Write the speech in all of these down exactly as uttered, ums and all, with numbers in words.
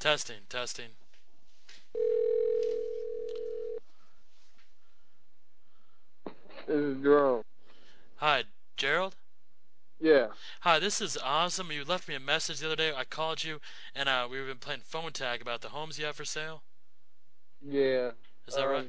Testing, testing. This is Jerome. Hi, Gerald? Yeah. Hi, this is awesome. You left me a message the other day. I called you, and uh, we've been playing phone tag about the homes you have for sale. Yeah. Is that right? Um,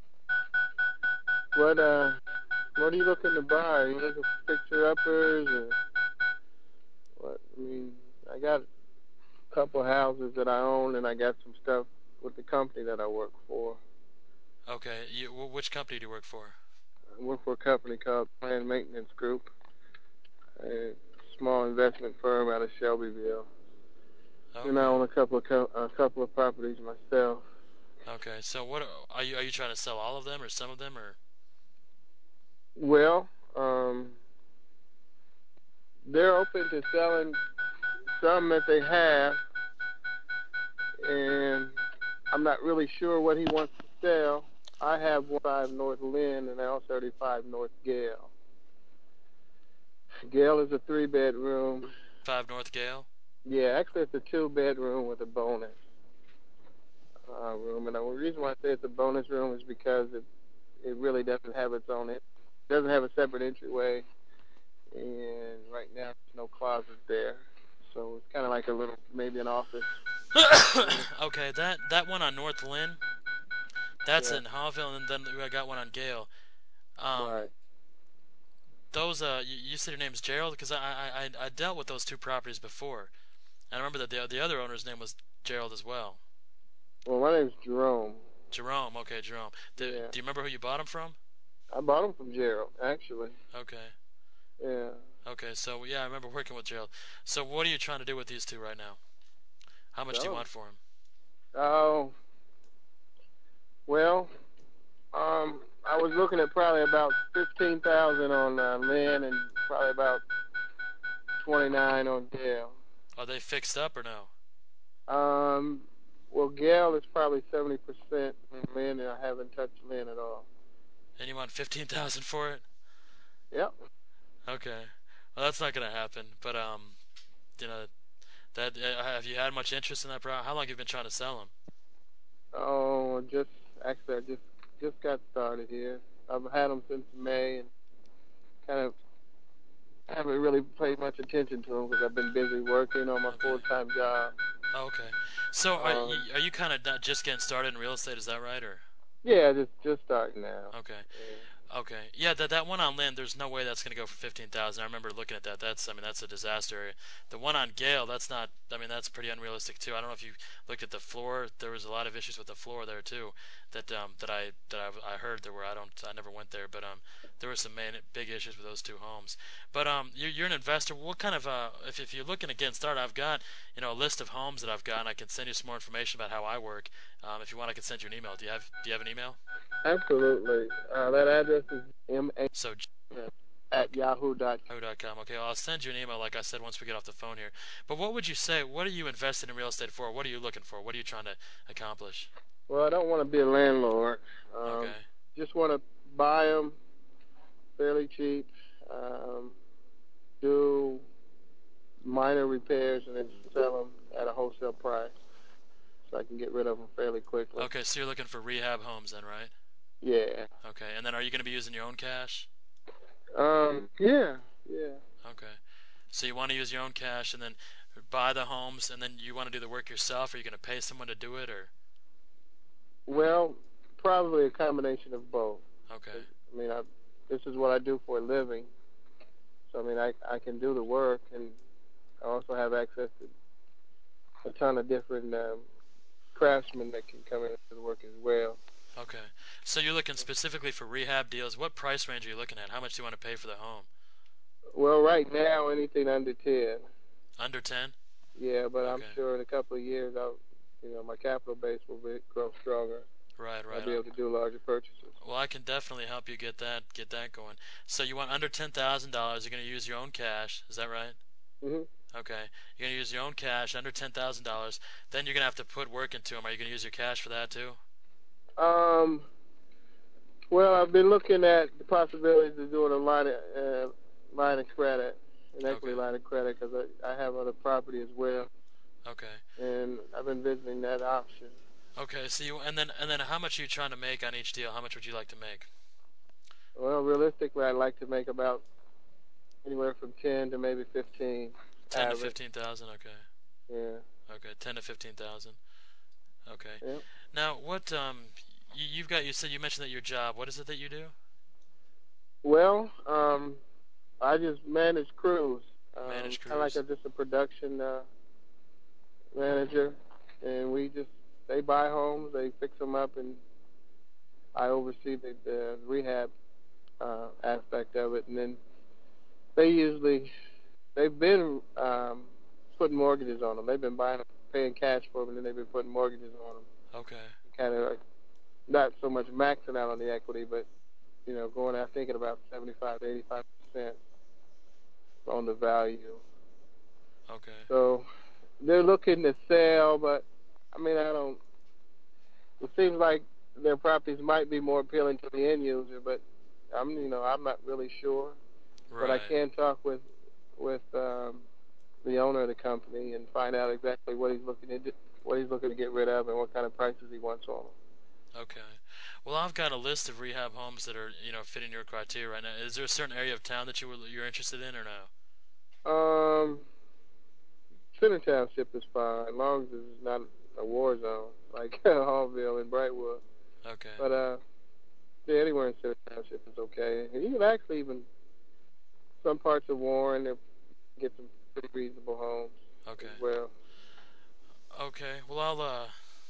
what uh, what are you looking to buy? Are you looking for fixer uppers or what? I mean, I got a couple houses that I own, and I got some stuff with the company that I work for. Okay. You, wh- which company do you work for? I work for a company called Plan Maintenance Group, a small investment firm out of Shelbyville. And I Okay. own a couple of co- a couple of properties myself. Okay. So what are you? Are you trying to sell all of them, or some of them, or? Well, um, they're open to selling some that they have, and I'm not really sure what he wants to sell. I have one five North Lynn and L thirty-five North Gale. Gale is a three bedroom. Five North Gale. Yeah, actually it's a two bedroom with a bonus uh, room. And the reason why I say it's a bonus room is because it it really doesn't have its own. It doesn't have a separate entryway, and right now there's no closet there. So it's kind of like a little, maybe an office. Okay, that that one on North Lynn, that's Yeah, in Hallville, and then I got one on Gale. Um, right. those uh, you, you said your name's Gerald, because I, I I I dealt with those two properties before, and I remember that the the other owner's name was Gerald as well. Well, my name's Jerome. Jerome. Okay, Jerome. Do, Yeah, do you remember who you bought them from? I bought them from Gerald, actually. Okay. Yeah. Okay. So yeah, I remember working with Gerald. So what are you trying to do with these two right now? How much do you So, want for them? oh, well, um, I was looking at probably about fifteen thousand on uh, Lynn and probably about twenty nine on Gale. Are they fixed up or no? Um, well, Gale is probably seventy percent on Lynn, and I haven't touched Lynn at all. And you want fifteen thousand for it? Yep. Okay. Well, that's not gonna happen. But um, you know, that uh, have you had much interest in that product? How long have you been trying to sell them? Oh, just actually, I just just got started here. I've had them since May, and kind of haven't really paid much attention to them because I've been busy working on my Okay. full time job. Oh, okay. So are Um, you are you kind of just getting started in real estate? Is that right? Or yeah, just just starting now. okay. Yeah. Okay. Yeah, that that one on Lynn, there's no way that's going to go for fifteen thousand. I remember looking at that. That's I mean that's a disaster area. The one on Gale, that's not. I mean that's pretty unrealistic too. I don't know if you looked at the floor. There was a lot of issues with the floor there too. That um that I that I, I heard there were. I don't. I never went there, but um there were some main big issues with those two homes. But um you're you're an investor. What kind of uh if if you're looking to get started, I've got you know a list of homes that I've got. And I can send you some more information about how I work. Um, if you want, I can send you an email. Do you have Do you have an email? Absolutely. Uh, that address is m a So at yahoo dot com. yahoo dot com. Okay, well, I'll send you an email, like I said, once we get off the phone here. But what would you say? What are you invested in real estate for? What are you looking for? What are you trying to accomplish? Well, I don't want to be a landlord. Um, Okay. just want to buy them fairly cheap, um, do minor repairs, and then sell them at a wholesale price so I can get rid of them fairly quickly. Okay, so you're looking for rehab homes then, right? Yeah. Okay, and then are you going to be using your own cash? Um. Yeah. Yeah. Okay. So you want to use your own cash and then buy the homes, and then you want to do the work yourself? Are you going to pay someone to do it, or? Well, probably a combination of both. Okay. I mean, I, this is what I do for a living, so I mean, I I can do the work, and I also have access to a ton of different um, craftsmen that can come in and do the work as well. Okay. So you're looking specifically for rehab deals. What price range are you looking at? How much do you want to pay for the home? Well, right now, anything under ten. Under ten? Yeah, but I'm Okay. sure in a couple of years, I'll, you know, my capital base will be, grow stronger. Right, I'll right. be able to do larger purchases. Well, I can definitely help you get that get that going. So you want under ten thousand dollars. You're going to use your own cash. Is that right? Mhm. Okay. You're going to use your own cash under ten thousand dollars. Then you're going to have to put work into them. Are you going to use your cash for that too? Um. Well, I've been looking at the possibilities of doing a line of uh, line of credit, an equity Okay. line of credit, because I, I have other property as well, Okay. and I I've been visiting that option. Okay, so you and then and then how much are you trying to make on each deal? How much would you like to make? Well, realistically, I'd like to make about anywhere from ten to maybe fifteen Ten to average. fifteen thousand. Okay. Yeah. Okay. Ten to fifteen thousand. Okay. Yeah. Now, what um, you, you've got? You said you mentioned that your job. What is it that you do? Well, um, I just manage crews. Um, Manage kind of like crews. a, just a production uh, manager, and we just they buy homes, they fix them up, and I oversee the, the rehab uh, aspect of it. And then they usually they've been um, putting mortgages on them. They've been buying them, paying cash for them, and then they've been putting mortgages on them. Okay. Kind of like not so much maxing out on the equity, but you know, going out thinking about seventy-five to eighty-five percent on the value. Okay. So they're looking to sell, but I mean, I don't. It seems like their properties might be more appealing to the end user, but I'm, you know, I'm not really sure. But I Right. can talk with with um, the owner of the company and find out exactly what he's looking to do, what he's looking to get rid of, and what kind of prices he wants on them. Okay. Well, I've got a list of rehab homes that are, you know, fitting your criteria right now. Is there a certain area of town that you were, you're interested in, or no? Um, Center Township is fine, as long as it's not a war zone like Hallville and Brightwood. Okay. But uh, yeah, anywhere in Center Township is okay. And you can actually even some parts of Warren there get some pretty reasonable homes Okay. as well. Okay. Well, I'll uh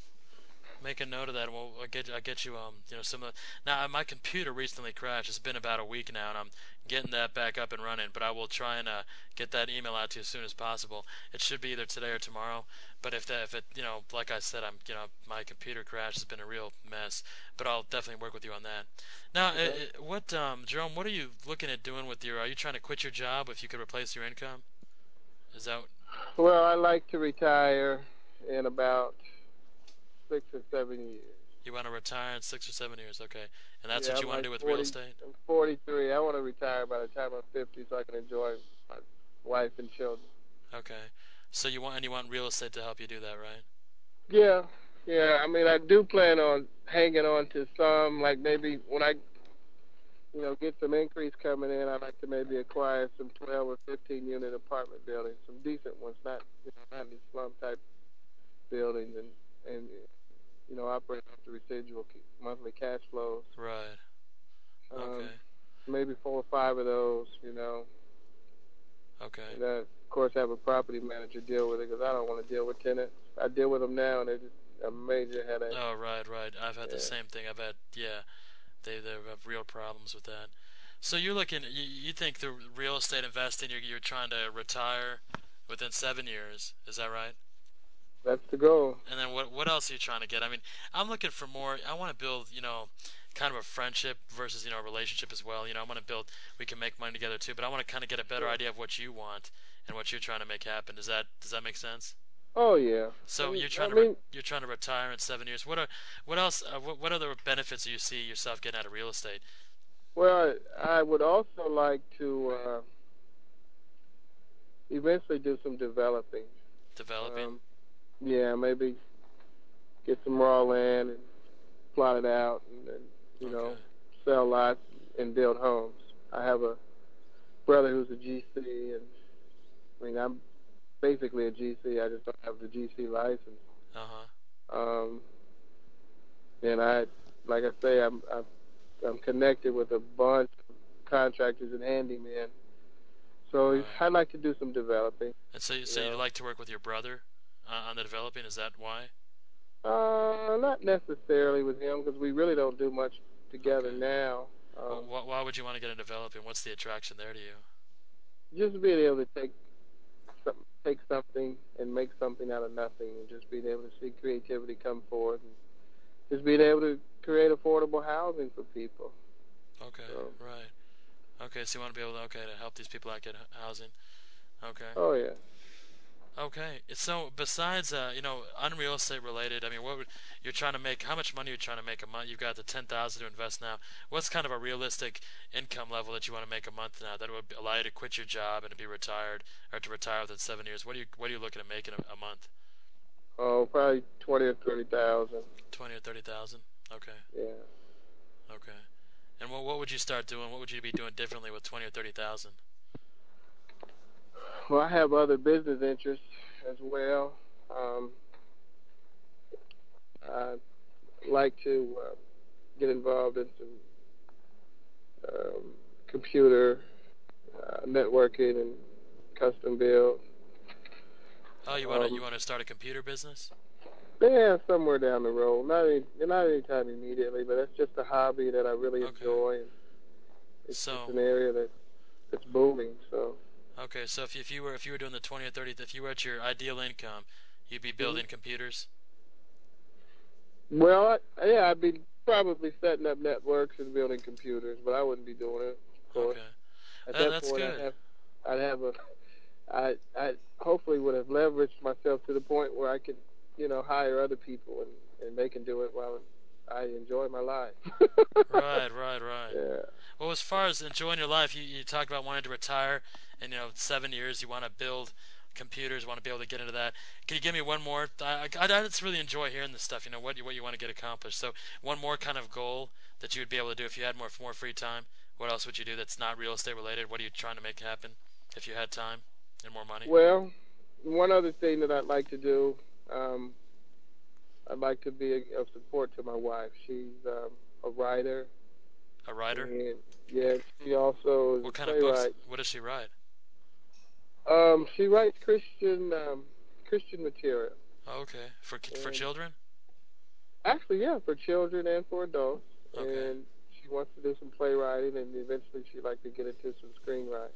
make a note of that. And we'll I'll get I get you um you know some of the, now my computer recently crashed. It's been about a week now, and I'm getting that back up and running. But I will try and uh, get that email out to you as soon as possible. It should be either today or tomorrow. But if that if it you know like I said, I'm you know my computer crash has been a real mess. But I'll definitely work with you on that. Now, Okay. uh, what um Jerome, what are you looking at doing with your? Are you trying to quit your job if you could replace your income? Is that Well, I like to retire in about six or seven years. you want to retire in six or seven years? Okay, and that's Yeah, what you I'm want to like do with real forty. estate? I'm forty-three. I want to retire by the time I'm fifty, so I can enjoy my wife and children. Okay. So you want and you want real estate to help you do that, right? Yeah, yeah. I mean, I do plan on hanging on to some. Like maybe when I, you know, get some increase coming in, I'd like to maybe acquire some twelve or fifteen unit apartment buildings, some decent ones, not you know, not these slum type buildings, and and you know, operate off the residual monthly cash flows. Right. Um, Okay. maybe four or five of those, you know. Okay. And then, of course, have a property manager deal with it because I don't want to deal with tenants. I deal with them now, and they're just a major headache. Oh, right, right. I've had Yeah. the same thing. I've had yeah, they they have real problems with that. So you're looking you, you think the real estate investing you're you're trying to retire within seven years, is that right? That's the goal. And then what what else are you trying to get? I mean, I'm looking for more. I want to build, you know, kind of a friendship versus, you know, a relationship as well. You know, I want to build we can make money together too, but I want to kind of get a better Sure. idea of what you want and what you're trying to make happen. Does that does that make sense? Oh yeah. I So mean, you're I trying to re- mean, you're trying to retire in seven years. What are what else? Uh, what, what other benefits do you see yourself getting out of real estate? well, I would also like to uh, eventually do some developing. Developing. Um, yeah, maybe get some raw land and plot it out, and then you know, Okay. sell lots and build homes. I have a brother who's a G C, and I mean, I'm basically a G C. I just don't have the G C license. Uh huh. Um, and I, like I say, I'm, I'm I'm connected with a bunch of contractors and handymen. So Right. I'd like to do some developing. And so you so You you know, like to work with your brother uh, on the developing? Is that why? uh, not necessarily with him because we really don't do much together Okay. now. Well, Um, wh- why would you want to get into developing? What's the attraction there to you? just being able to take some, take something and make something out of nothing, and just being able to see creativity come forth, and just being able to create affordable housing for people. Okay. So, Right. Okay. So you want to be able to okay to help these people out get h- housing. Okay. oh yeah. Okay. So besides, uh, you know, unreal estate related, I mean, what would you're trying to make? How much money are you trying to make a month? You've got the ten thousand to invest now. What's kind of a realistic income level that you want to make a month now that would allow you to quit your job and to be retired or to retire within seven years? What are you What are you looking at making a, a month? Oh, probably twenty or thirty thousand. Twenty or thirty thousand. Okay. Yeah. Okay. And what what would you start doing? What would you be doing differently with twenty or thirty thousand? Well, I have other business interests as well. Um, I like to uh, get involved in some um, computer uh, networking and custom build. Oh, you wanna Um, you wanna start a computer business? yeah, somewhere down the road. Not any, not anytime immediately, but it's just a hobby that I really Okay. enjoy. And it's So just an area that that's booming. So. okay, so if you, if you were if you were doing the twenty or thirty, if you were at your ideal income, you'd be Mhm. building computers. Well, I, yeah, I'd be probably setting up networks and building computers, but I wouldn't be doing it, of course. Okay. At Uh, that that's point, I'd good. have, I'd have a, I, I hopefully would have leveraged myself to the point where I could, you know, hire other people and and they can do it while I enjoy my life. Right, right, right. Yeah. Well, as far as enjoying your life, you, you talked about wanting to retire, and you know, seven years you want to build computers, want to be able to get into that. Can you give me one more? I, I, I just really enjoy hearing this stuff. You know, what you, what you want to get accomplished. So, one more kind of goal that you would be able to do if you had more more free time. What else would you do that's not real estate related? What are you trying to make happen if you had time and more money? Well, one other thing that I'd like to do, um, I'd like to be a, of support to my wife. She's um, a writer, A writer? and yeah, she also is What a kind of books? playwright. What does she write? Um, she writes Christian um, Christian material, Oh, okay, for for and children. actually, yeah, for children and for adults. Okay, And she wants to do some playwriting, and eventually she'd like to get into some screenwriting.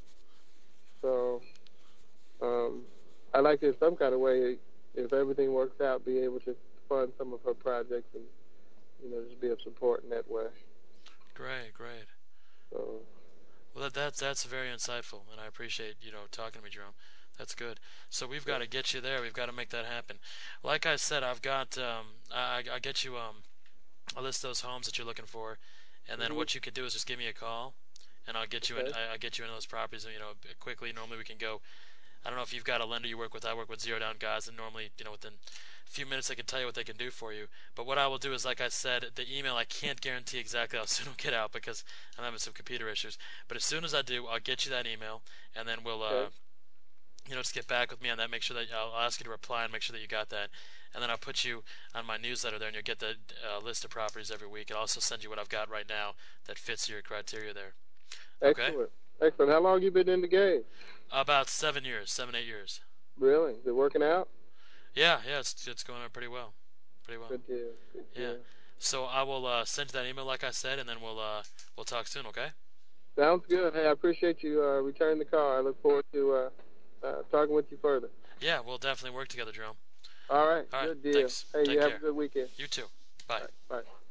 So, um, I like to, in some kind of way, if everything works out, be able to fund some of her projects and you know just be of support in that way. great, great. So, Well, that, that's that's very insightful, and I appreciate you know talking to me, Jerome. That's good. So we've got yeah. to get you there. We've got to make that happen. Like I said, I've got um, I I get you um a list of those homes that you're looking for, and then Hmm. what you could do is just give me a call, and I'll get you in. Okay. I, I'll get you in those properties. You know, quickly. Normally we can go. I don't know if you've got a lender you work with. I work with zero down guys, and normally you know within a few minutes they can tell you what they can do for you. But what I will do is, like I said, the email I can't guarantee exactly how soon it'll get out because I'm having some computer issues. But as soon as I do, I'll get you that email, and then we'll uh, Okay. you know just get back with me on that. Make sure that I'll ask you to reply and make sure that you got that. And then I'll put you on my newsletter there, and you'll get the uh, list of properties every week. I'll also send you what I've got right now that fits your criteria there. Okay? Excellent. Excellent. How long you been in the game? About seven years, seven, eight years. Really? Is it working out? Yeah, yeah, it's it's going on pretty well, pretty well. Good deal. Good Yeah. deal. So I will uh, send you that email, like I said, and then we'll uh, we'll talk soon. Okay? Sounds good. Hey, I appreciate you uh, returning the call. I look forward to uh, uh, talking with you further. Yeah, we'll definitely work together, Jerome. All right. All right. Good deal. Thanks. Hey, Take you have care. a good weekend. You too. Bye. All right. Bye.